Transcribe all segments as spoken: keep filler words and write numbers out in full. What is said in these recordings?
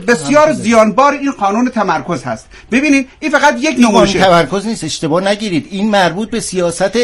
بسیار زیانبار این قانون تمرکز هست. ببینید این فقط یک نمایشه تمرکز نیست، اشتباه نگیرید، این مربوط به سیاست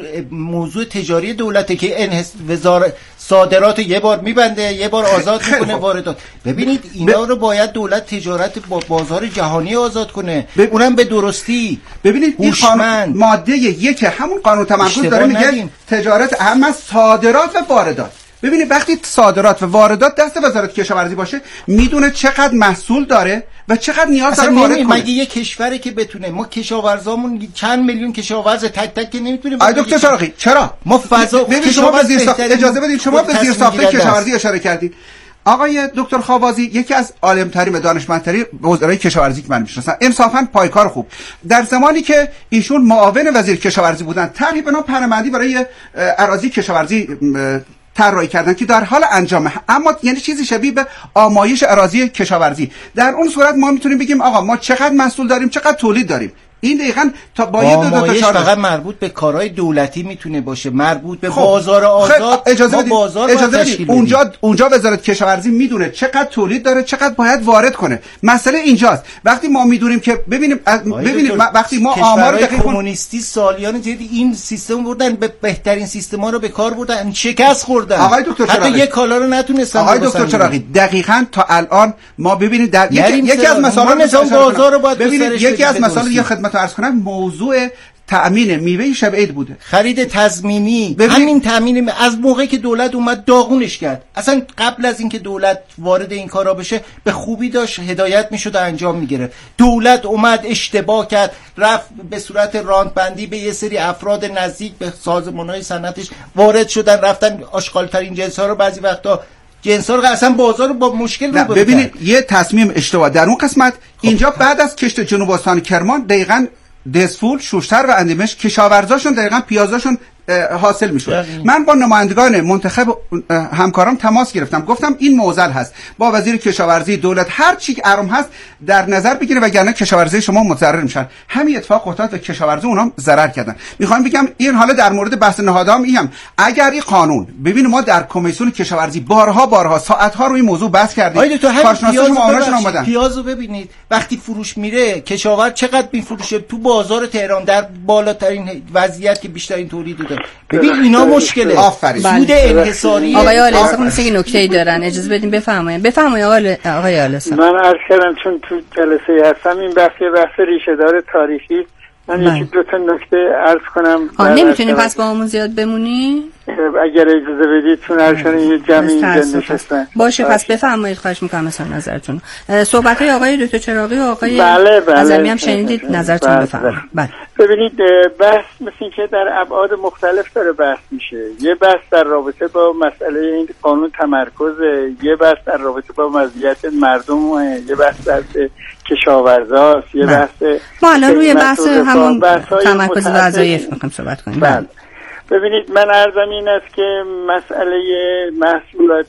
موضوع تجاری دولته که انحص... وزارت صادرات یه بار میبنده یه بار آزاد میکنه واردات. ببینید اینا ب... رو باید دولت تجارت با بازار جهانی آزاد کنه، ب... اونم به درستی. ببینید این قانون ماده یک همون قانون تمرکز داره میگه تجارت اهم از صادرات و واردات. ببینید وقتی صادرات و واردات دست وزارت کشاورزی باشه میدونه چقدر محصول داره و چقدر نیاز داره وارد کنه. مگه یه کشوری که بتونه، ما کشاورزامون چند میلیون کشاورز تک تک که نمیتونیم. آی دکتر چراغی چرا ما فضا ببینید شما به زیر ساخت اجازه بدید شما به زیر ساخت کشاورزی اشاره کردید. آقای دکتر خاوازی یکی از عالم‌ترین و دانشمندترین وزرای کشاورزی که من میشناسم، انصافاً پایکار خوب، در زمانی که ایشون معاون وزیر کشاورزی بودن طرحی به نام پرمندی برای اراضی کشاورزی طراحی کردن که در حال انجامه، اما یعنی چیزی شبیه به آمایش اراضی کشاورزی. در اون صورت ما میتونیم بگیم آقا ما چقدر محصول داریم، چقدر تولید داریم. این دقیقاً تا با یه دو تا چهار فقط مربوط به کارهای دولتی میتونه باشه، مربوط به خب. بازار آزاد. اجازه بدید بازار اجازه بدید اونجا اونجا وزارت کشاورزی میدونه چقدر تولید داره، چقدر باید وارد کنه. مسئله اینجاست وقتی ما میدونیم که ببینیم ببینیم وقتی ما آمار دقیق کمونیستی سالیان جدی این سیستم بردن، به بهترین سیستما رو به کار بردن، شکست خوردن. آقای دکتر حتی یک کالا رو نتونستن. آقای دکتر چراغی دقیقاً تا الان ما ببینید در یکی از مسائل بازار رو باید ببینید یکی از مسائل یه خدمت عرض کنم موضوع تأمین میوه شب عید بوده، خرید تضمینی. همین تأمین از موقعی که دولت اومد داغونش کرد، اصلا قبل از اینکه دولت وارد این کارا بشه به خوبی داشت هدایت میشد و انجام میگرفت. دولت اومد اشتباه کرد، رفت به صورت راندبندی به یه سری افراد نزدیک به سازمان‌های صنعتش وارد شدن، رفتن آشغال‌ترین جنس‌ها رو بعضی وقتا جنسا رو اصلا بازار رو با مشکل رو ببینید یه تصمیم اشتباه در اون قسمت. اینجا بعد از کشت جنوب استان کرمان دقیقاً دسفول، شوشتر و اندیمش کشاورزاشون دقیقاً پیازاشون حاصل میشد. من با نمایندگان منتخب همکارام تماس گرفتم، گفتم این معضل هست، با وزیر کشاورزی دولت هر چی که ارم هست در نظر بگیره وگرنه کشاورزی شما متضرر میشن. همین اتفاق افتاد و کشاورزی اونام ضرر کردن. میخوام بگم این حالا در مورد بحث نهادام اینم، اگر این قانون ببین ما در کمیسیون کشاورزی بارها بارها ساعت‌ها روی این موضوع بحث کردیم، کارشناسان معاونشون اومدن. پیازو ببینید وقتی فروش میره کشاورز چقدر میفروشه تو بازار تهران در بالاترین وضعیت که بیشترین تولید داره. ببین اینا مشکله. آفرین. سود انحصاری. آقای آلسا مثل نکته‌ای دارن، اجازه بدین بفرمایید. بفرمایید آقای آقای آلسا. من عرض کردم چون تو جلسه هستم این بحث بحث ریشه دار تاریخی، من یکی دو تا نکته عرض کنم. آ نمیتونی پس با همون زیاد بمونی؟ اگر اجازه بدید چون هرشان یه جمعی اینجا نشستن. باشه پس بفرمایید، خواهش میکنم مثلا نظرتون. صحبت های آقای دکتر چراغی و آقای بله بله عظمی هم شنیدید، نظرتون بفرمایید. بله. ببینید بحث مثل این که در ابعاد مختلف داره بحث میشه. یه بحث در رابطه با مسئله این قانون تمرکز، یه بحث در رابطه با وضعیت مردم، یه بحث در کشاورزاست، یه بحث ما الان روی بحث همون تمرکز وظایف میخوایم صحبت کنیم. بله. ببینید من عرضم این است که مسئله محصولات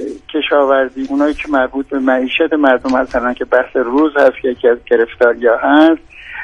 کشاورزی، اونایی که مربوط به معیشت مردم هستن که بحث روز هست که یکی از گرفتاری‌ها هست،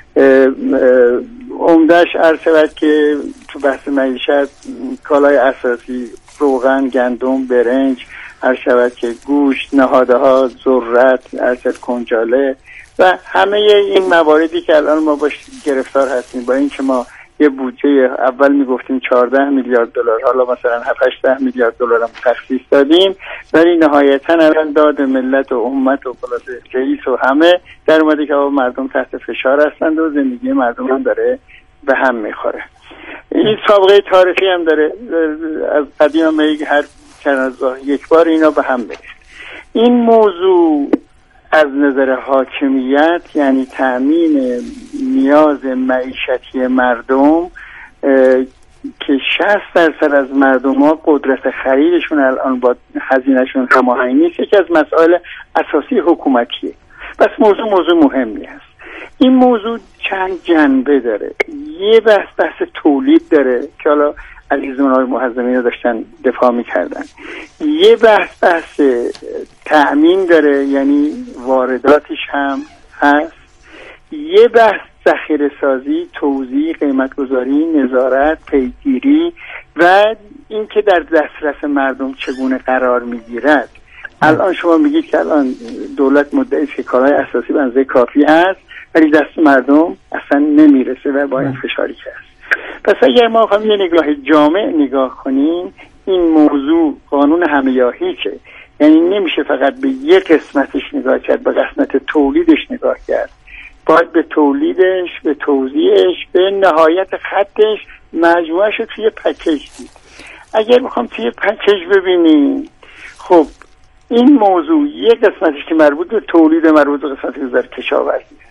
عمده‌اش عرض شود که تو بحث معیشت کالای اساسی روغن، گندم، برنج، عرض شود که گوشت، نهاده ها، ذرت، عرض کنجاله و همه این مواردی که الان ما باش گرفتار هستیم، با اینکه ما یه بودجه اول میگفتیم چهارده میلیارد دلار، حالا مثلا هفت هشت میلیارد دلار هم تخصیص دادیم، ولی نهایتا الان داد ملت و امت و خلاص رئیس و همه در اومده که مردم تحت فشار هستند و زندگی مردم هم داره به هم میخوره. این سابقه تاریخی هم داره، از قدیم هم هر چند از یک بار اینا به هم میره. این موضوع از نظر حاکمیت یعنی تأمین نیاز معیشتی مردم که شصت درصد از مردم ها قدرت خریدشون الان با هزینهشون هماهنگ نیست، یکی از مسائل اساسی حکومتیه. بس موضوع موضوع مهمی است. این موضوع چند جنبه داره. یه بحث بحث تولید داره که حالا عزیزان های محضرین داشتن دفاع میکردن. یه بحث بحث تأمین داره یعنی وارداتش هم هست. یه بحث ذخیره سازی، توزیع، قیمت گذاری، نظارت، پیگیری و اینکه در دسترس مردم چگونه قرار میگیرد. الان شما میگید که الان دولت مدعی است که کالای اساسی به اندازه کافی هست ولی دست مردم اصلا نمیرسه و با این فشاری که هست. پس اگر ما خواهیم یه نگاه جامع نگاه کنیم، این موضوع قانون همه یا هیچه، یعنی نمیشه فقط به یک قسمتش نگاه کرد، به قسمت تولیدش نگاه کرد، باید به تولیدش، به توزیعش، به نهایت خطش، مجموعش رو توی پکیج دید. اگر بخوام توی پکیج ببینیم، خب این موضوع یک قسمتش که مربوط به تولید، مربوط به قسمت وزارت کشاورزی است،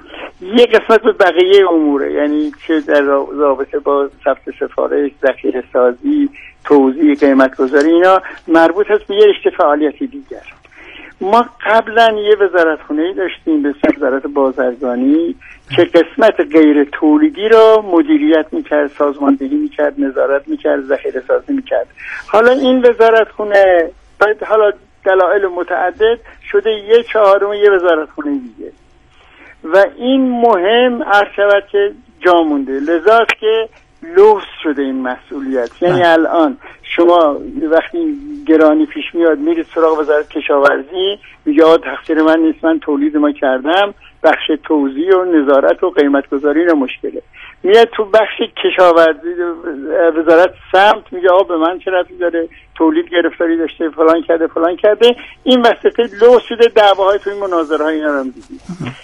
یک قسمت به بقیه اموره، یعنی چه در رابطه با ثبت سفارش، ذخیره سازی، توزیع، قیمت گذاری، اینا مربوط هست به یه رشته فعالیتی دیگر. ما قبلا یه وزارتخونه‌ای داشتیم به اسم وزارت بازرگانی که قسمت غیر تولیدی رو مدیریت میکرد، سازماندهی میکرد، نظارت میکرد، ذخیره سازی میکرد. حالا این وزارتخونه باید حالا دلایل متعدد شده یه چهارم یه وزارتخونه دیگه و این مهم عرض شود که جا مونده، لذاست که لوس شده این مسئولیت. یعنی الان شما وقتی گرانی پیش میاد میرید سراغ وزارت کشاورزی، میگه آقا تقصیر من نیست، من تولید ما کردم، بخش توزیع و نظارت و قیمت گذاری رو مشکله. میاد تو بخش کشاورزی وزارت سمت، میگه آقا به من چه ربطی داره، تولید گرفتاری داشته، فلان کرده فلان کرده. این وسط لوس شده، دعواهای تو این مناظره ها اینا رو دیدید.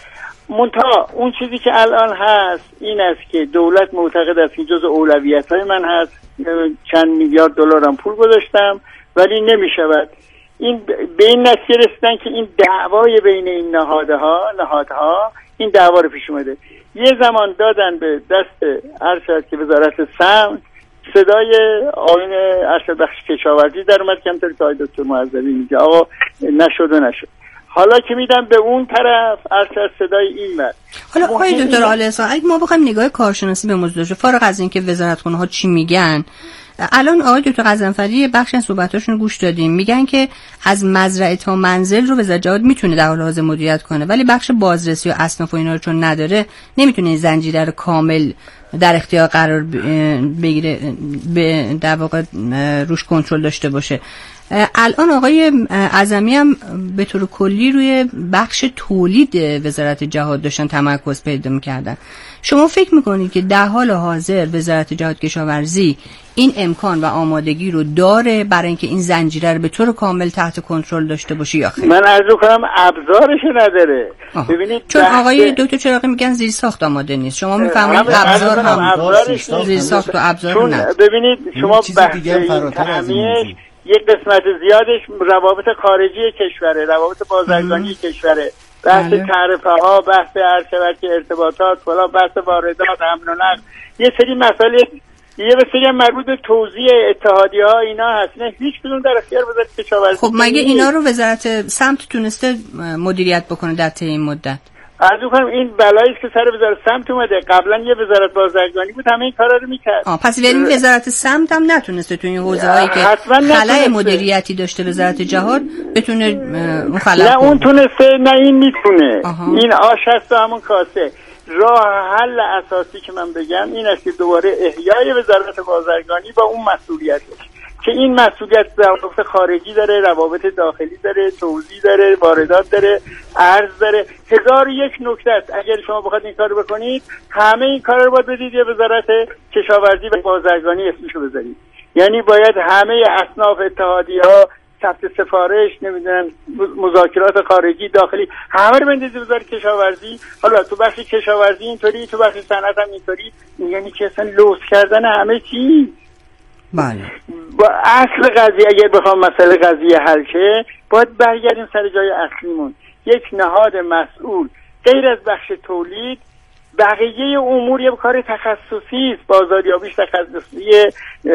منتها اون چیزی که الان هست این است که دولت معتقد است که جزء اولویت‌های من هست، چند میلیارد دلار هم پول گذاشتم ولی نمیشود. این به این نتیجه رسیدن که این دعوای بین این نهادها نهادها این دعوا رو پیش اومده. یه زمان دادن به دست ارشد که وزارت سمت، صدای آقای ارشد بخش کشاورزی در اومد که همطور که آقای دکتر معظمی میگه آقا نشد و نشد. حالا که میدم به اون طرف ارشد صدای این مرد. حالا آقای دکتر آل‌احسان اگه ما بخوایم نگاه کارشناسی به موضوع داشته، فارغ از این که وزارتخونه ها چی میگن، الان آقای دکتر غضنفری بخش از صحبتاشون گوش دادیم، میگن که از مزرعه تا منزل رو وزارت جهاد میتونه در حال حاضر مدیریت کنه ولی بخش بازرسی و اصناف و اینا رو چون نداره نمیتونه این زنجیره رو کامل در اختیار قرار بگیره، به در واقع روش کنترل داشته باشه. الان آقای اعظمی هم به طور کلی روی بخش تولید وزارت جهاد داشتن تمرکز پیدا می‌کردن. شما فکر می‌کنید که در حال حاضر وزارت جهاد کشاورزی این امکان و آمادگی رو داره برای اینکه این زنجیره رو به طور کامل تحت کنترل داشته باشه یا خیر؟ من عرض کنم ابزارش نداره. ببینید چون آقای دکتر چراغی میگن زیر ساخت آماده نیست، شما میفهمید ابزار هم زیر ساخت و ابزار نه. ببینید شما بحث تعمیرش یک قسمت زیادش روابط خارجی کشوره، روابط بازرگانی کشوره، بحث تعرفه ها، بحث ارشبکی ارتباطات، فلا بحث واردات، حمل و نقل، یه سری مسائل یه سری مربوط به توزیع اتحادیه ها اینا هست، نه هیچ کدوم در اختیار وزارت کشاورزی. خب مگه اینا رو وزارت سمت تونسته مدیریت بکنه در طی این مدت؟ عرض کنم این بلایی است که سر وزارت سمت اومده. قبلا یه وزارت بازرگانی بود همه این کارا رو میکرد. آ پس یعنی وزارت سمت هم نتونسته تو این حوزه‌هایی که خلأ مدیریتی داشته وزارت جهاد بتونه اون خلأ. نه اون تونسته، نه این میتونه. این آش هست و همون کاسه. راه حل اساسی که من بگم این است که دوباره احیای وزارت بازرگانی با اون مسئولیتش، که این مسئولیت روابط خارجی داره، روابط داخلی داره، توزیع داره، واردات داره، ارز داره، هزار یک نکته است. اگر شما بخواید این کارو بکنید همه این کارا رو باید بدید یه وزارت کشاورزی و بازرگانی اسمشو بذارید. یعنی باید همه اصناف اتحادیه‌ها، ثبت سفارش، نمیدونم مذاکرات خارجی داخلی، همه رو بندازید وزارت کشاورزی. حالا تو بخش کشاورزی اینطوری، تو بخش صنعت هم اینطوری، یعنی که اصلا لوس کردن همه چی. بله. با اصل قضیه اگر بخوام مسئله قضیه حل شه باید برگردیم سر جای اصلیمون. یک نهاد مسئول غیر از بخش تولید، بقیه امور یه کار تخصصی است، بازاریابیش تخصصیه،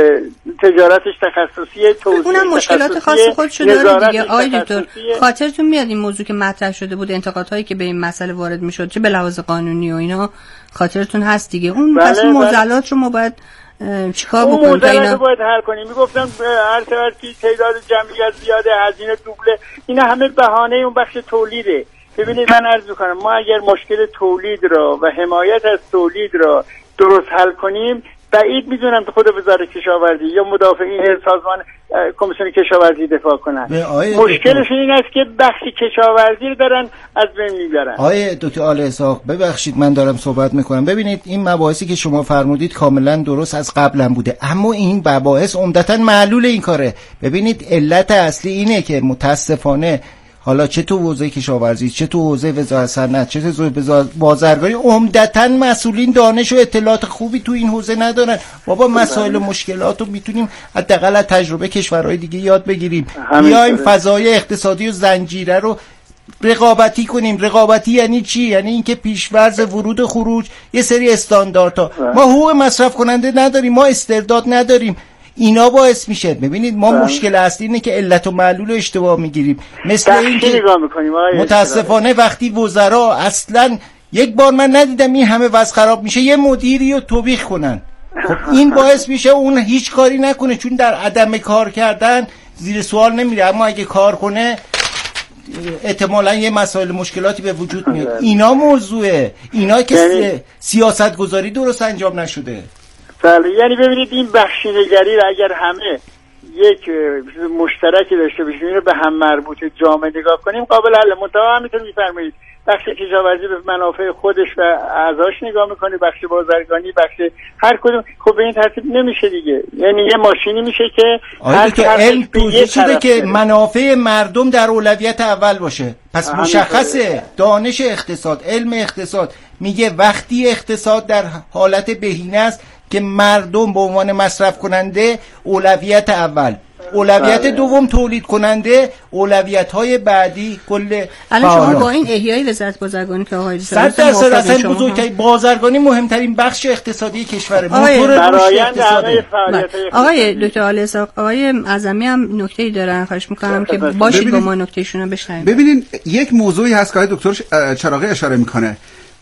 تجارتش تخصصیه، توزیعش اونم مشکلات خاص خودشو داره دیگه. آقای دکتر خاطرتون میاد این موضوع که مطرح شده بود، انتقادهایی که به این مسئله وارد میشد چه به لحاظ قانونی و اینا، خاطرتون هست دیگه. اون بله، پس اون معضلات رو ما باید چیکار بکنیم؟ اون معضلات رو باید حل کنیم. میگفتم هر شود که تعداد جمعیت زیاده، هزینه دوبله، اینا همه بهانه اون بخش تولیده. ببینید من عرض می‌کنم ما اگر مشکل تولید را و حمایت از تولید را درست حل کنیم، بعید میدونم خود وزارت کشاورزی یا مدافعین سازمان کمیسیون کشاورزی دفاع کنن. مشکلش این است که بخش کشاورزی رو دارن از بین میبرن. آقای دکتر آل اسحاق ببخشید من دارم صحبت میکنم. ببینید این مباحثی که شما فرمودید کاملا درست از قبل هم بوده، اما این مباحث عمدتاً معلول این کاره. ببینید علت اصلی اینه که متاسفانه حالا چه تو حوزه کشاورزی، چه تو حوزه وزارت صنعت، چه تو حوزه بازرگانی، عمدتاً مسئولین دانش و اطلاعات خوبی تو این حوزه ندارن. بابا مسائل و مشکلات رو میتونیم حداقل از تجربه کشورهای دیگه یاد بگیریم. بیایم فضای اقتصادی و زنجیره رو رقابتی کنیم. رقابتی یعنی چی؟ یعنی اینکه پیش‌ورز ورود و خروج، یه سری استانداردها. ما حقوق مصرف کننده نداریم، ما استرداد نداریم. اینا باعث میشه. ببینید ما بله. مشکل اصلی اینه که علت و معلول اشتباه میگیریم. مثل این که متاسفانه وقتی وزرا اصلا یک بار من ندیدم این همه وضع خراب میشه یه مدیری رو توبیخ کنن. خب این باعث میشه اون هیچ کاری نکنه، چون در عدم کار کردن زیر سوال نمیره، اما اگه کار کنه احتمالاً یه مسائل مشکلاتی به وجود میاد. اینا موضوعه، اینا که یعنی... سیاست گذاری درست انجام نشده. بله، یعنی ببینید این بخشینگری رو اگر همه یک مشترکی داشته باشیم، اینو به هم مربوط جامع نگاه کنیم قابل حل. منتها همینطور میفرمایید بخش کشاورزی به منافع خودش و اعضاش نگاه میکنه، بخش بازرگانی، بخش هر کدوم. خب به این ترتیب نمیشه دیگه. یعنی یه ماشینی میشه که هر که علم توضیح شده که منافع مردم در اولویت اول باشه. پس مشخصه دانش اقتصاد، علم اقتصاد میگه وقتی اقتصاد در حالت بهینه است که مردم به عنوان مصرف کننده اولویت اول، اولویت دوم تولید کننده، اولویت های بعدی کل. الان شما با این احیای وزارت بازرگانی که آقای صد درصد اصلا بزرگترین بازرگانی مهمترین بخش اقتصادی کشوره، موتور رشد اقتصادی. آقای دکتر آل اسحاق، آقای اعظمی هم نکته‌ای دارن، خواهش می‌کنم که باشید با ما نکتهشون رو بشنویم. ببینین یک موضوعی هست که آقای دکتر چراغی اشاره میکنه،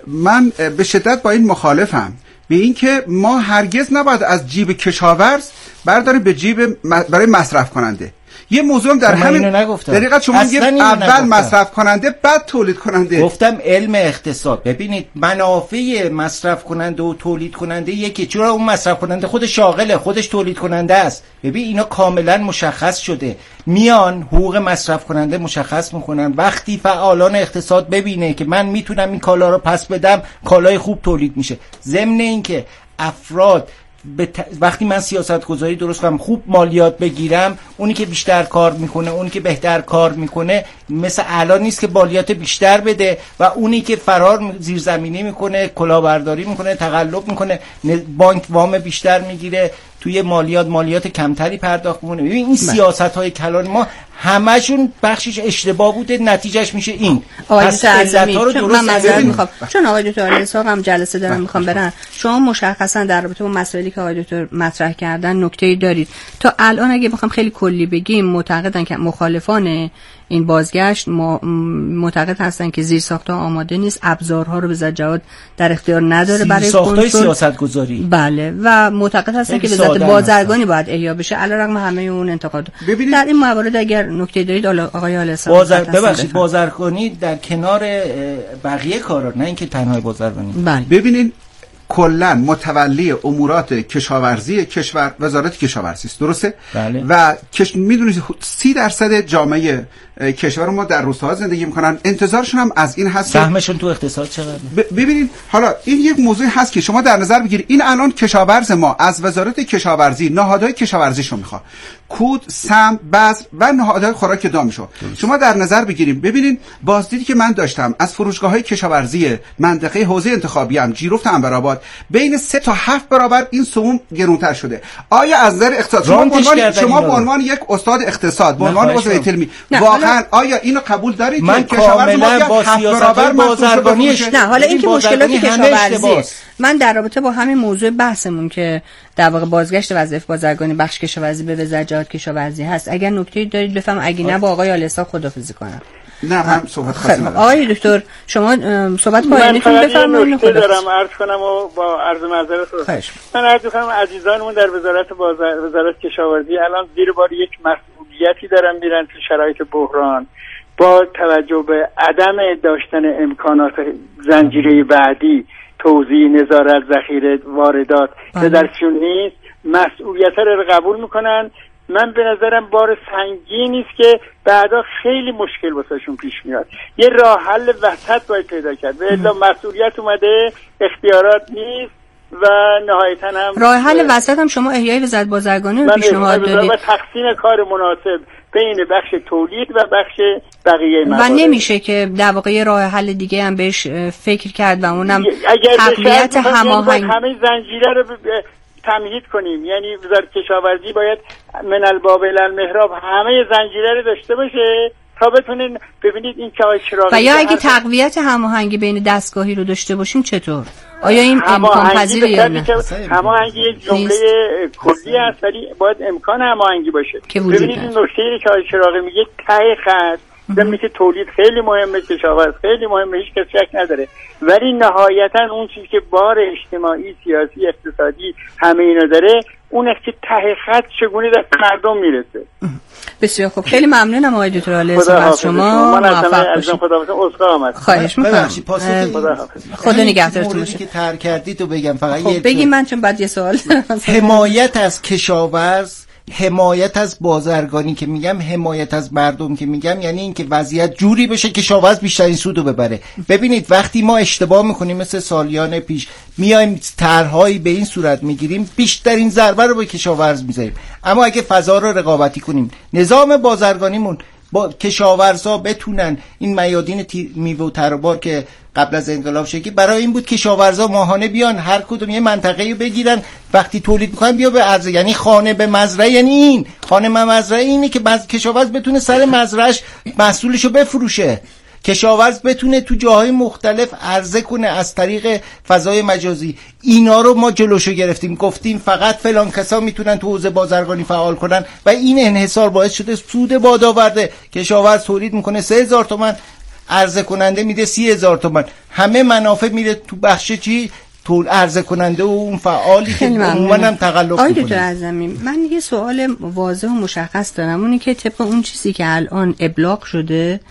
من به شدت با این مخالفم، به این که ما هرگز نباید از جیب کشاورز برداریم به جیب برای مصرف کننده. یه موضوع هم در همین دقیقاً شما میگید اول مصرف کننده بعد تولید کننده. گفتم علم اقتصاد. ببینید منافع مصرف کننده و تولید کننده یکی، چرا اون مصرف کننده خودش شاغله، خودش تولید کننده است. ببین اینا کاملا مشخص شده، میان حقوق مصرف کننده مشخص میکنن. وقتی فعالان اقتصاد ببینه که من میتونم این کالا رو پس بدم، کالای خوب تولید میشه. ضمن اینکه افراد ت... وقتی من سیاست گذاری درست کنم، خوب مالیات بگیرم، اونی که بیشتر کار میکنه، اونی که بهتر کار میکنه مثل الان نیست که مالیات بیشتر بده و اونی که فرار زیرزمینی میکنه، کلاهبرداری میکنه، تقلب میکنه، بانک وام بیشتر میگیره، توی مالیات مالیات کمتری پرداخت میکنه. ببین این سیاست‌های کلان ما همشون بخشش اشتباه بوده، نتیجهش میشه این. پس علت‌ها رو درست معذرت میخوام، چون آقای دکتر آل اسحاق هم جلسه دارن میخوام برن. شما مشخصا در رابطه با مسائلی که آقای دکتر مطرح کردن نکته‌ای دارید. تا الان اگه بخوام خیلی کلی بگیم، معتقدن که مخالفان این بازگشت معتقد هستن که زیرساخت‌ها آماده نیست، ابزارها رو به زجاجت در اختیار نداره برای کنترل سیاست‌گذاری. بله، و معتقد هستن که وزارت بازرگانی باید احیا بشه علیرغم همه اون انتقاد. در این موارد اگر نکته دارید آقای آل اسحاق. بازر... ببخشید بازرگانی در کنار بقیه کارا، نه اینکه تنها بازرگانی. بله. ببینید کلا متولی امورات کشاورزی کشور وزارت کشاورزی است، درسته؟ بله. و کش... میدونید سی درصد جامعه کشور ما در روستاها زندگی میکنن، انتظارشون هم از این هست سهمشون تو اقتصاد چقدره. ب... ببینید حالا این یک موضوع هست که شما در نظر بگیرید، این الان کشاورز ما از وزارت کشاورزی نهادهای کشاورزیشو میخواد، کود، سم، بذر و نهادهای خوراک دامشو شما در نظر بگیریم. ببینید بازدیدی که من داشتم از فروشگاه‌های کشاورزی منطقه حوزه انتخابی ام جیرفت انبرآباد، بین سه تا هفت برابر این سوم گرونتر شده. آیا از نظر اقتصاد شما به عنوان شما به عنوان یک استاد اقتصاد، به عنوان عضو علمی، واقعا آیا اینو قبول دارید که کشاورز ما با سیاست بازرگانی؟ نه، حالا اینکه مشکلات کشاورزی، من در رابطه با همین موضوع بحثمون که در واقع بازگشت وظایف بازرگانی بخش کشاورزی به وزارت کشاورزی هست، اگر نکته‌ای دارید بفهم، اگه نه با آقای آل اسحاق خداحافظی کنم. نه من صحبت خاصی ندارم. آقای دکتر شما صحبت پایانیتون بفرمایید. من دارم عرض کنم و با عرض معذرت من عرض کنم عزیزانمون در وزارت بازار وزارت کشاورزی الان زیر بار یک مسئولیتی دارن میرن تو شرایط بحران، با توجه به عدم داشتن امکانات زنجیره بعدی توزیع، نظارت، ذخیره، واردات به درشون نیست، مسئولیت رو قبول میکنن. من به نظرم بار سنگینی است که بعدا خیلی مشکل واسهشون پیش میاد. یه راه حل وسط باید پیدا کرد. به الا مسئولیت اومده، اختیارات نیست و نهایتا هم راه حل وسط هم شما احیای وزارت بازرگانی رو پیشنهاد دادید و تقسیم کار مناسب بین بخش تولید و بخش بقیه موارد. و نمیشه که در واقع راه حل دیگه هم بهش فکر کرد و اونم تقویت هماهنگی همه زنجیره رو تمهید کنیم. یعنی وزارت کشاورزی باید من الباب الی المحراب همه زنجیره رو داشته باشه تا بتونین ببینید این چای چراغی. و یا اگه تقویت هماهنگی بین دستگاهی رو داشته باشیم چطور؟ آیا این امکان پذیره یا نه؟ هماهنگی یک جمله کلی است ولی باید امکان هماهنگی باشه. ببینید این نکته چای چراغی میگه ته خط زمینی که تولید خیلی مهمه، کشاورز خیلی مهمه، هیچ کس شک نداره، ولی نهایتا اون چیزی که بار اجتماعی، سیاسی، اقتصادی همه اینا داره، اون که ته خط چگونه در مردم میرسه. بسیار خوب، خیلی ممنونم آقای دکتر علی اسحاق از شما. موفق باشید. خواهش می‌کنم. خدا نگهدارتون باشه. که تر کردید و بگم فقط خب بگیم من چون بعد یه سوال. حمایت از کشاورز، حمایت از بازرگانی که میگم، حمایت از مردم که میگم، یعنی اینکه وضعیت جوری بشه که کشاورز بیشترین سودو ببره. ببینید وقتی ما اشتباه میکنیم مثل سالیان پیش میایم طرحهایی به این صورت میگیریم، بیشترین ضربه رو به کشاورز میزنیم. اما اگه فضا رو رقابتی کنیم، نظام بازرگانیمون با کشاورزا بتونن این میادین میوه و تربار که قبل از انقلاب شکلی برای این بود که کشاورزا ماهانه بیان هر کدوم یه منطقه‌ای بگیرن، وقتی تولید می‌کنن بیا به عرضه، یعنی خانه به مزرعه، یعنی این خانه به مزرعه اینه که بعض کشاورز بتونه سر مزرعه‌اش محصولشو بفروشه، کشاورز بتونه تو جاهای مختلف عرضه کنه از طریق فضای مجازی. اینا رو ما جلوشو گرفتیم، گفتیم فقط فلان کسا میتونن تو حوزه بازرگانی فعال کنن و این انحصار باعث شده سود باد آورده. کشاورز تولید میکنه سه هزار تومان، عرضه کننده میده سی هزار تومان، همه منافع میره تو بخش چی؟ طول عرضه کننده و اون فعالی که عموماً تقلب میکنه. آقای دکتر اعظمی، من یه سوال واضح و مشخص دارم، اونی که طبق اون چیزی که الان ابلاغ شده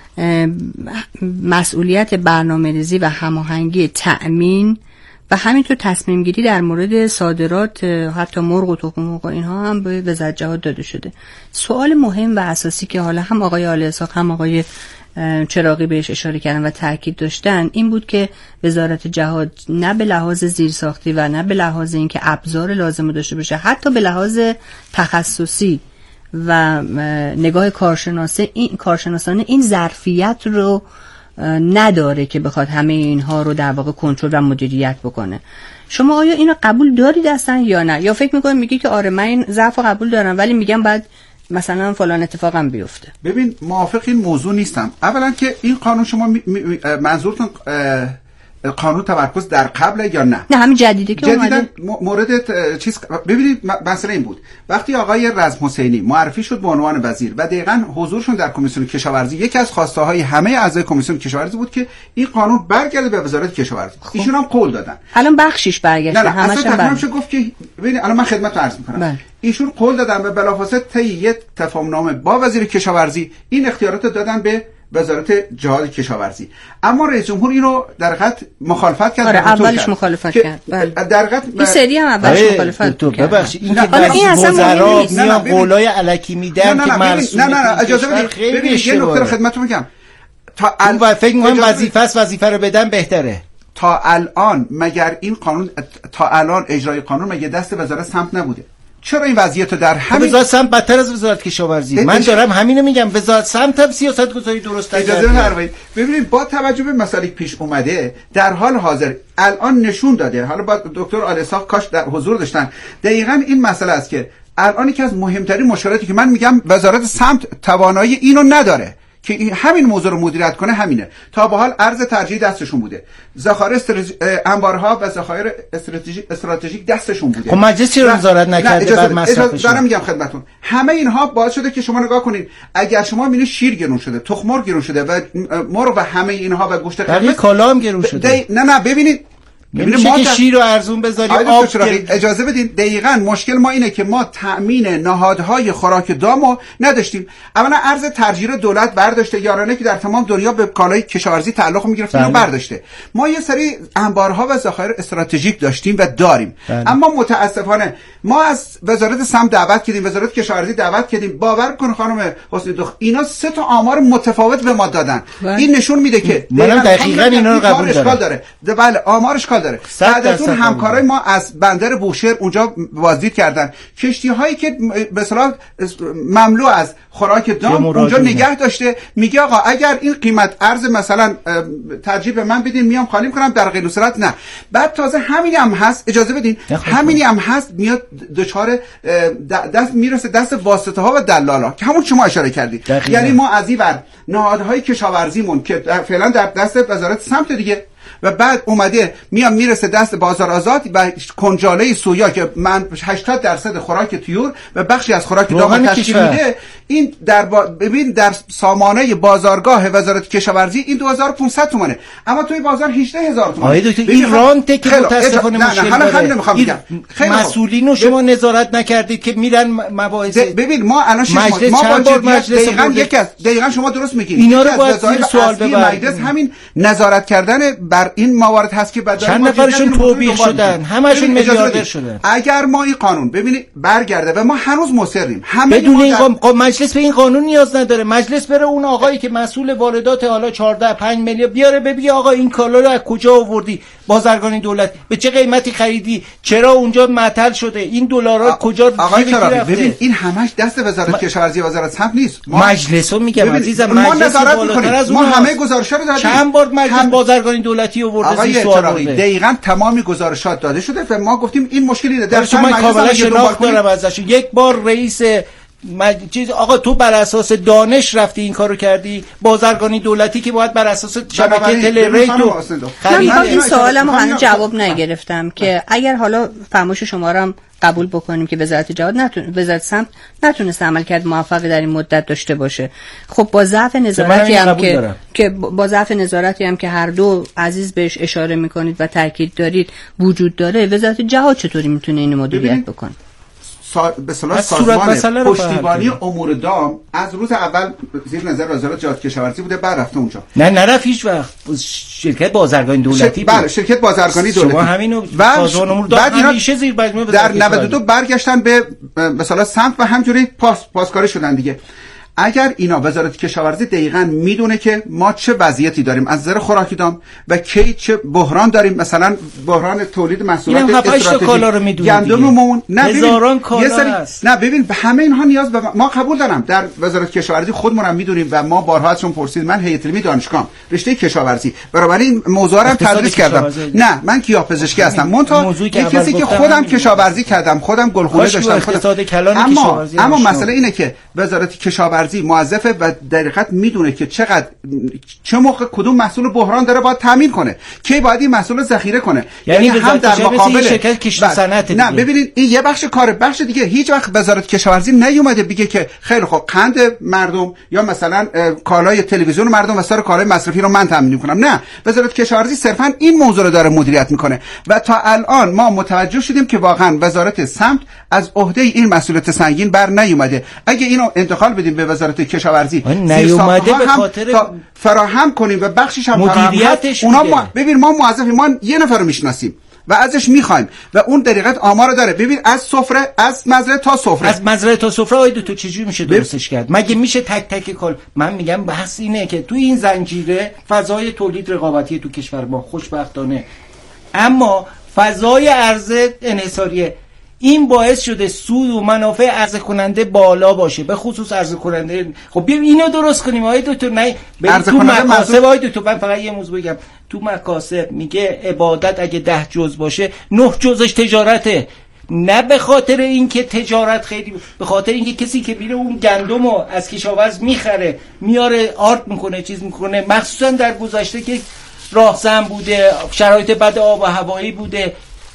مسئولیت برنامه‌ریزی و هماهنگی تأمین و همینطور تصمیم گیری در مورد صادرات حتی مرغ و تخم مرغ اینها هم به وزارت جهاد داده شده. سوال مهم و اساسی که حالا هم آقای علی اسحاق هم آقای چراغی بهش اشاره کردن و تاکید داشتن این بود که وزارت جهاد نه به لحاظ زیرساختی و نه به لحاظ اینکه ابزار لازم داشته باشه، حتی به لحاظ تخصصی و نگاه کارشناسه این کارشناسانه این ظرفیت رو نداره که بخواد همه اینها رو در واقع کنترل و مدیریت بکنه. شما آیا اینو قبول دارید اصلا یا نه؟ یا فکر میکنید میگی که آره من این ضعف رو قبول دارم ولی میگم بعد مثلا فلان اتفاقم بیفته؟ ببین، موافق این موضوع نیستم. اولا که این قانون شما می... می... منظورتون قانون تمرکز در قبل یا نه؟ نه همین جدیده که اومده. مورد چیز ببینید مسئله این بود وقتی آقای رزم حسینی معرفی شد به عنوان وزیر و دقیقاً حضورشون در کمیسیون کشاورزی، یکی از خواسته های همه اعضای کمیسیون کشاورزی بود که این قانون برگرده به وزارت کشاورزی. خب. ایشون هم قول دادن. الان بخشیش برگشته، نه نه همش تقریبا شد گفت که ببینید الان من خدمتتون عرض می‌کنم. بله. ایشون قول دادن و بلافاصله طی یک تفاهم‌نامه با وزیر کشاورزی این اختیارات رو دادن به وزارت جهاد کشاورزی. اما رئیس جمهور اینو در حقیقت مخالفت کرد. آره اولش مخالفت کرد. بله. در حقیقت این سری هم اولش مخالفت کرد. ببخشید این که وزرا میان قولای الکی میدن که مرسوم. نه نه اجازه بدید. ببینید یه نکته رو خدمتتون میگم. تا الان فکر می‌کنم وظیفه است وظیفه رو بدن بهتره. تا الان مگر این قانون تا الان اجرای قانون مگه دست وزارت سمت نبوده؟ چرا این وضعیت رو در همین وزارت سمت بدتر از وزارت کشاورزی؟ من دارم همینو میگم، وزارت سمت هم سیاست گذاری درست نکرده. اجازه فرمایید. ببینید با توجه به مسائلی پیش اومده در حال حاضر الان نشون داده، حالا با دکتر علی اسحاق کاش در حضور داشتن، دقیقاً این مسئله است که الان یکی از مهمترین مشکلاتی که من میگم وزارت سمت توانایی اینو نداره که همین موضوع رو مدیریت کنه. همینه تا به حال ارز ترجیحی دستشون بوده، ذخایر انبارها و ذخایر استراتژیک استراتژیک دستشون بوده. خب مجلس چرا نظارت نکرده بر مصرفش؟ دارم میگم خدمتتون، همه اینها باعث شده که شما نگاه کنید اگر شما میبینید شیر گرون شده، تخم مرغ گرون شده و مرغ و همه اینها و گوشت قرمز کالا هم گرون شده. نه نه ببینید نمیشه که شیر رو ارزون بذاری آب. اجازه بدین، دقیقاً مشکل ما اینه که ما تأمین نهادهای خوراک دامو نداشتیم. اولا ارز ترجیح دولت برداشته، یارانه که در تمام دنیا به کالای کشاورزی تعلق میگرفت اینو برداشته. ما یه سری انبارها و ذخایر استراتژیک داشتیم و داریم. بله. اما متاسفانه ما از وزارت سمت دعوت کردیم، وزارت کشاورزی دعوت کردیم. باور کن خانم حسنی دخ اینا سه تا آمار متفاوت به ما دادن. بله. این نشون میده که منم دقیقاً اینا رو قبول اشکال داره. بله آمار اشکال داره. بعد از اون همکارای ما از بندر بوشهر اونجا بازدید کردن، کشتی هایی که به اصطلاح مملو از خوراک دام اونجا نگه داشته. میگه آقا اگر این قیمت ارز مثلا ترجیح به من بدین میام خالی میکنم، در غیر صورت نه. بعد تازه همین هم هست، اجازه بدین، همین هم هست میاد دچار دست میرسه دست واسطه ها و دلالا که همون شما اشاره کردید. یعنی ما از این ور نهادهای کشاورزیمون که فعلا در دست وزارت سمت دیگه و بعد اومده میام میرسه دست بازار آزاد و کنجاله سویا که من هشتاد درصد خوراک طیور و بخشی از خوراک دام تشکیل میده. این در با... ببین در سامانه بازارگاه وزارت کشاورزی این دو هزار و پانصد تومانه، اما توی بازار هجده هزار تومانه. این رانته که متاسفانه مشکل داره. همین نمیخوام بگم. مسئولینو شما ب... نظارت نکردید که میرن مباحث. ببین ما الان مجلس ما با مجلس دقیقاً یک از دقیقاً شما درست میگید. اینا رو باید سوال ببرید. مجلس همین نظارت کردن بر این موارد هست که بعد چند نفرشون توبیخ شدن، همشون میلیاردر شدن. اگر ما این قانون ببینید برگرده و ما هنوز مصریم همه بدون این در... مجلس به این قانون نیاز نداره. مجلس بره اون آقایی که مسئول واردات حالا چهارده پنج میلیون بیاره ببینه آقا این کالا رو از کجا آوردی، بازرگانی دولت به چه قیمتی خریدی، چرا اونجا معطل شده، این دلارا کجا رفته. ببین این همش دست وزارت م... کشاورزی و وزارت سمت نیست. ما... مجلسو میگم عزیزم، مجلس بالاتر از ما همه گزارش‌ها رو دادیم. چند بار مجلس هم... بازرگانی دولتی آورده زیر سوال برده. دقیقاً تمامی گزارشات داده شده و ما گفتیم این مشکلی داره. در شما کاملا شناخت دارم ازش. یک بار رئیس مج... چیز آقا تو بر اساس دانش رفتی این کارو کردی، بازرگانی دولتی که باید بر اساس شبکه تلری تو خرید. من این سوالمو هنوز جواب نگرفتم که اگر حالا فرمایش شما رو هم قبول بکنیم که وزارت جهاد نتون... وزارت سمت نتونسته عملکرد موفقی در این مدت داشته باشه، خب با ضعف نظارتی هم که دارم. که با ضعف نظارتی هم که هر دو عزیز بهش اشاره میکنید و تاکید دارید وجود داره، وزارت جهاد چطوری میتونه اینو مدیریت بکنه؟ سا... به اصطلاح سازمان پشتیبانی امور دام از روز اول زیر نظر وزارت جهاد کشاورزی بوده، بعد رفته اونجا. نه نرفت هیچ وقت. شرکت بازرگانی دولتی ش... بله شرکت بازرگانی دولتی. شما همینو سازمان امور دام همیشه زیر مجموعه در نود و دو برگشتن به مثلا سمت و همجوری پاس پاسکاری شدن دیگه. اگر اینا وزارت کشاورزی دقیقاً میدونه که ما چه وضعیتی داریم از نظر خوراکی دام و کی چه بحران داریم، مثلا بحران تولید محصولات استراتژیک گندممون، نه هزاران کالا هست. نه ببین همه اینها نیاز به ما قبول دارم. در وزارت کشاورزی خودمون هم میدونیم و ما بارها ازشون پرسید. من هیئت علمی دانشگاه رشته کشاورزی برای این موضوع رو تدریس کردم. نه من گیاه‌پزشکی هستم. منتها یک کسی که خودم کشاورزی کردم، خودم گلخونه داشتم، خودم. اما اما مسئله اینه که وزارت کشاورزی موظفه و دقیقاً میدونه که چقدر چه موقع کدوم محصول بحران داره باید تامین کنه، کی باید این محصول ذخیره کنه. یعنی هم در مقابل شرکت کشت صنعت. نه ببینید این یه بخش کاره، بخش دیگه هیچ وقت وزارت کشاورزی نیومده بگه که خیلی خوب قند مردم یا مثلا کالای تلویزیون مردم و سایر کالای مصرفی رو من تامین میکنم. نه، وزارت کشاورزی صرفاً این موضوع رو داره مدیریت میکنه و تا الان ما متوجه شدیم که واقعا وزارت سمت از عهده این مسئولیت سنگین بر نیومده. اگه اینو انتقال بدیم به وزارت کشاورزی نیومده به خاطر فراهم کنیم و بخشش هم مدیریتش اونا ما ببین ما موظفیم، ما یه نفر رو میشناسیم و ازش میخوایم و اون دقیقاً آمار داره. ببین از سفره، از مزرعه تا سفره، از مزرعه تا سفره آید تو چجوری میشه درستش کرد؟ مگه میشه تک تک کل؟ من میگم بحث اینه که تو این زنجیره فضای تولید رقابتی تو کشور ما خوشبختانه، اما فضای عرضه انحصاریه. این باعث شده سود و منافع عرضه کننده بالا باشه، به خصوص عرضه کننده. خب بیا اینو درست کنیم آقای دکتر. نه تو مکاسب آقای دکتر، من فقط یه موضوع بگم. تو مکاسب میگه عبادت اگه ده جز باشه نه جزش تجارته. نه به خاطر اینکه تجارت خیلی، به خاطر اینکه کسی که میره اون گندمو از کشاورز میخره میاره آرد میکنه چیز میکنه، مخصوصا در گذشته که راهزن بوده، شرایط بد آب و هوایی بوده.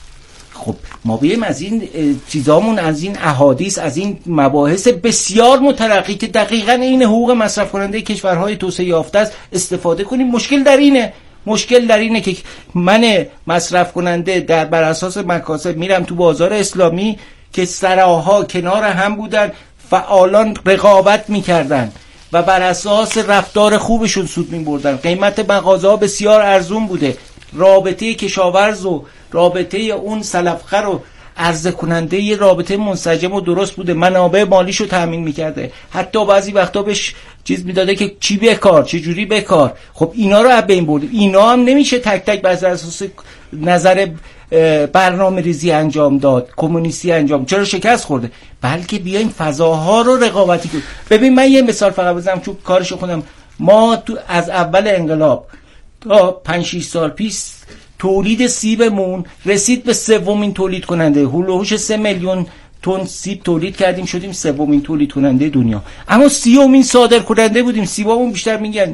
خب ما بیایم از این چیزامون، از این احادیث، از این مباحث بسیار مترقی که دقیقاً این حقوق مصرف کننده کشورهای توسعه یافته است استفاده کنیم. مشکل در اینه. مشکل در اینه که من مصرف کننده در بر اساس مکاسب میرم تو بازار اسلامی که سراها کنار هم بودن، فعالان رقابت میکردن و بر اساس رفتار خوبشون سود میبردن، قیمت مغازه‌ها بسیار ارزون بوده، رابطه کشاورز و رابطه اون سلفخر و عرضه کننده یه رابطه منسجم و درست بوده، منابع مالیشو تامین میکرده، حتی بعضی وقتا بهش چیز میداده که چی بکار چه جوری بکار. خب اینا رو از بین بردیم. اینا هم نمیشه تک تک بر اساس نظر برنامه ریزی انجام داد، کمونیستی انجام، چرا شکست خورده، بلکه بیایم فضاها رو رقابتی کنیم. ببین من یه مثال فقط بزنم چون کارشو خودم، ما تو از اول انقلاب تا پنج شش سال پیش تولید سیبمون رسید به سومین تولید کننده، هولوش سه میلیون تن سیب تولید کردیم، شدیم سومین تولید کننده دنیا، اما سیومین صادر کننده بودیم. سیبامون بیشتر میگن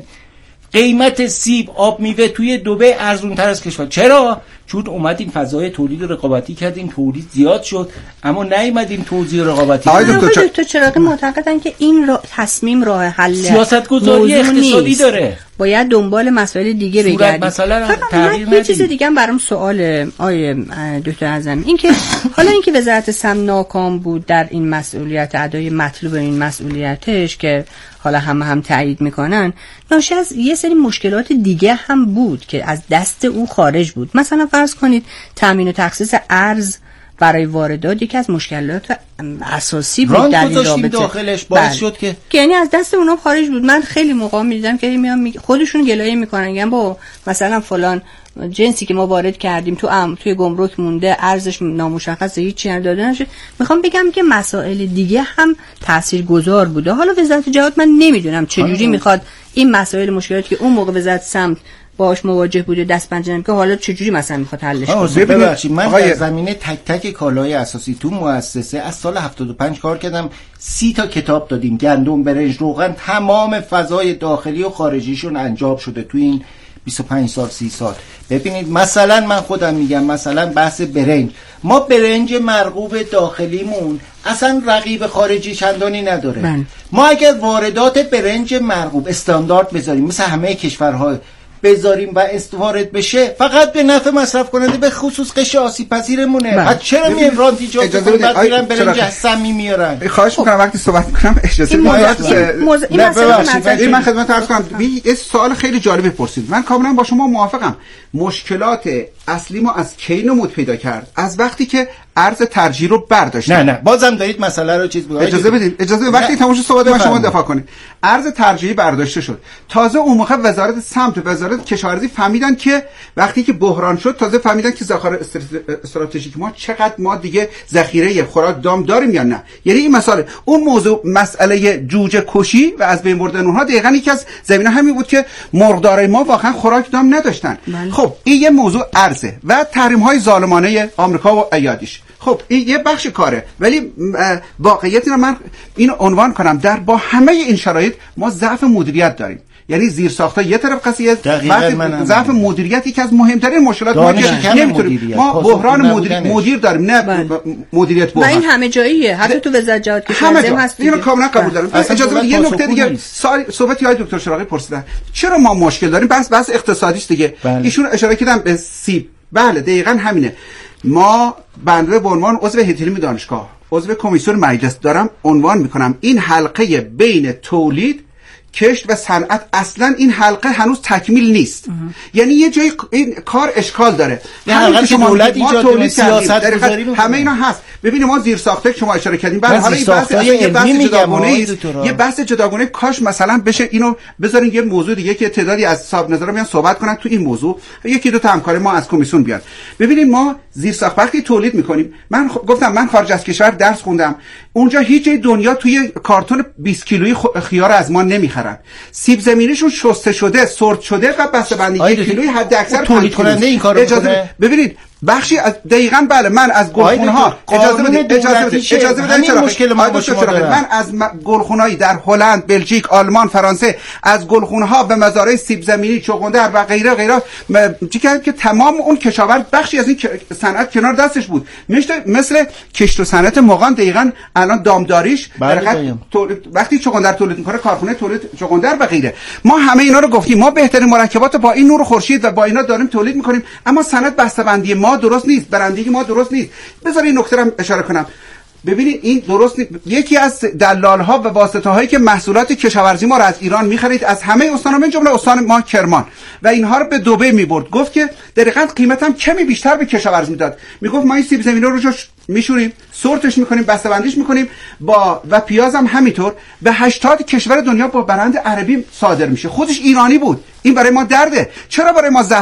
قیمت سیب آب میوه توی دبی ارزون تر از کشور. چرا؟ چون اومدیم فضای تولید رقابتی کردیم، تولید زیاد شد، اما نیومدیم توزیع رقابتی. آقای دکتر دکتر چراغی معتقدن که این را تصمیم راه حل سیاستگذاری اقتصادی داره، باید دنبال مسائل دیگه بگردیم. مثلا تغییر یه چیز دیگه هم برام سوال آیه دکتر اعظمی، این که حالا اینکه وزارت سم ناکام بود در این مسئولیت، ادای مطلوب این مسئولیتش که حالا همه هم تایید میکنن، ناشی از یه سری مشکلات دیگه هم بود که از دست او خارج بود. مثلا فرض کنید تامین و تخصیص ارز برای واردات یکی از مشکلات اساسی بود در این رابطه، داخلش باعث شد که یعنی از دست اونا خارج بود. من خیلی موقع می‌دیدم که میان می... خودشون گلایه میکنن، میگن با مثلا فلان جنسی که ما وارد کردیم تو ام توی گمرک مونده، ارزش نامشخصه، هیچ نداده نشه. میخوام بگم که مسائل دیگه هم تاثیرگذار بوده. حالا وزارت جهاد من نمیدونم چجوری میخواد این مسائل مشکلاتی که اون موقع وزارت سمت باش مواجه بوده دست پنجه که حالا چجوری مثلا میخواد حلش کنه. ببخشید من در زمینه تک تک کالای اساسی تو مؤسسه از سال هفتاد و پنج کار کردم، سی تا کتاب دادیم، گندم، برنج، روغن، تمام فضای داخلی و خارجیشون انجام شده تو این بیست و پنج سال سی سال. ببینید مثلا من خودم میگم، مثلا بحث برنج، ما برنج مرغوب داخلیمون اصلا رقیب خارجی چندانی نداره. من. ما اگر واردات برنج مرغوب استاندارد بذاریم مثل همه کشورها بذاریم و استوارد بشه، فقط به نفع مصرف کننده به خصوص قشر آسیب پذیرمونه. بعد چرا میان رانت ایجاد کنن بعد میرن برنج سمی میارن؟ خواهش میکنم وقتی صحبت میکنم اجازه بدید. این من خدمت عرض کنم یه سوال خیلی جالب پرسید. من کاملا با شما موافقم. مشکلات اصلی ما از کی نمود پیدا کرد؟ از وقتی که ارز ترجیح رو برداشتن. نه نه بازم دارید مسئله رو چیز بگید. اجازه بدید اجازه بدید وقتی تماشا صحبت من شما دفاع کنید. ارز ترجیحی برداشته شد. تازه اون موقع وزارت سمت و وزارت کشاورزی فهمیدن که وقتی که بحران شد تازه فهمیدن که ذخایر استراتژیک ما چقدر ما دیگه ذخیره خوراک دام داریم یا نه. یعنی این مسئله اون موضوع مسئله جوجه کشی و از بین بردن اونها دقیقاً یکی از زمینه همین بود که مرغدارای ما واقعا خوراک دام نداشتن. بله. خب این یه موضوع ارزه و تحریم‌های ظالمانه آمریکا و ایادیش. خب این یه بخش کاره، ولی واقعیت اینو من اینو عنوان کنم در با همه این شرایط ما ضعف مدیریت داریم. یعنی زیر ساخته یه طرف قضیه، ضعف مدیریت یکی از مهمترین مشکلات ما که نمیتونیم ما بحران مدیر مدیر داریم، نه مدیریت بحران. و این همه جاییه، حتی تو وزارت جهاد کشاورزی هست. اینو کاملا قبول دارم. اجازه بدید یه نکته دیگه صحبتی های دکتر شراقی پرسیدن چرا ما مشکل داریم، بس بس اقتصادی است دیگه. ایشون اشاره کردن به سیب. بله دقیقاً همینه. ما بنده به عنوان عضو هیئت علمی دانشگاه، عضو کمیسیون مجلس دارم عنوان میکنم این حلقه بین تولید، کشت و صنعت اصلا این حلقه هنوز تکمیل نیست. یعنی یه جای این کار اشکال داره. همین که شما دولت ایجاد کنه، سیاست گذاری همه اینا هست. ببینید ما زیر ساخته شما اشاره کردیم، بعد حالا این بحث یه بحث جداگانه یه بحث جداگانه کاش مثلا بشه اینو بذارین یه موضوع دیگه که تعدادی از صاحب نظرا میان صحبت کنن تو این موضوع، یکی دو تا همکار ما از کمیسیون بیان. ببینید ما زیر ساخت وقتی تولید میکنیم، من خ... گفتم من خارج از کشور درس خوندم، اونجا هیچ جای دنیا توی کارتون بیست کیلویی خ... خیار از ما نمیخرن. سیب زمینیشون شسته شده، سرد شده و بسته‌بندی یک کیلویی حد اکثر تولید کننده این کارو میکنه. ببینید بخشی از دقیقاً بله من از گلخونها اجازه بدید اجازه بدید اجازه بدید چرا مشکل ما با شما دارم. من از گلخونهایی در هلند، بلژیک، آلمان، فرانسه از گلخونها به مزارع سیب زمینی، چغندر و غیره غیره چیکار که تمام اون کشاورز بخشی از این صنعت کنار دستش بود. مثل مثل کشت و صنعت مغان دقیقاً الان دامداریش وقتی چغندر تولید میکنه کارخونه تولید چغندر و غیره. ما همه اینا رو گفتیم، ما بهترین مرکبات با این نور خورشید و با اینا داریم تولید میکنیم، اما صنعت بسته‌بندی ما درست نیست، برندگی ما درست نیست. بذار این نکته رو اشاره کنم. ببینید این درست نیست. یکی از دلال‌ها و واسطه‌هایی که محصولات کشاورزی ما رو از ایران می‌خرید از همه استان‌ها من جمله استان ما کرمان و اینها رو به دبی می‌برد، گفت که دقیقاً قیمتم کمی بیشتر به کشاورز میداد. میگفت ما این سیب زمینی رو جوش میشوریم، سورتش میکنیم، بسته‌بندیش میکنیم با و پیازم همینطور به هشتاد کشور دنیا با برند عربی صادر میشه. خودش ایرانی بود. این برای ما درده. چرا برای ما